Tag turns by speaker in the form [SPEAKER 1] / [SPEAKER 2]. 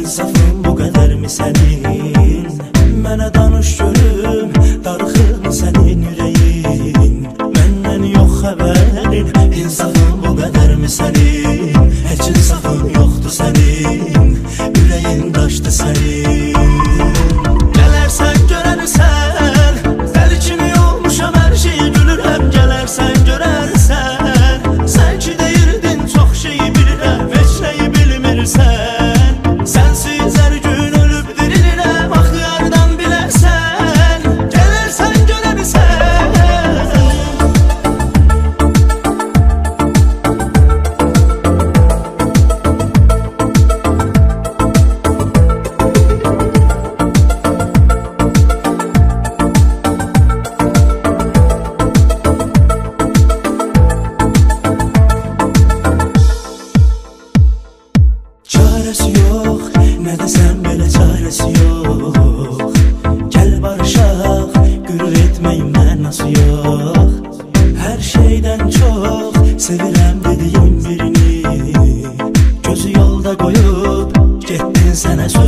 [SPEAKER 1] İnsafın bu qədər mi sənin? Mənə danış görüm, darıxırmı sənin ürəyin? Məndən yox xəbərin, insafın bu qədər mi sənin? Heç insafın yoxdur sənin, ürəyin daşdı sənin. Gələrsən görərsən, dəli kimi olmuşam, hər şeyi gülürəm. Gələrsən görərsən, sən ki deyirdin çox şeyi bilirəm, heç nəyi bilmirsən. Sənsiz hər gün ölüb dirilirəm, axı yardan bilərsən. Gələrsən görərsən. Çarəsi yox, nə desəm belə çarəsi yox. Gəl barışaq, qürur etməyin mənası yox. Hər şeydən çox sevirəm dediyim birini gözü yolda qoyub getdin sənə söz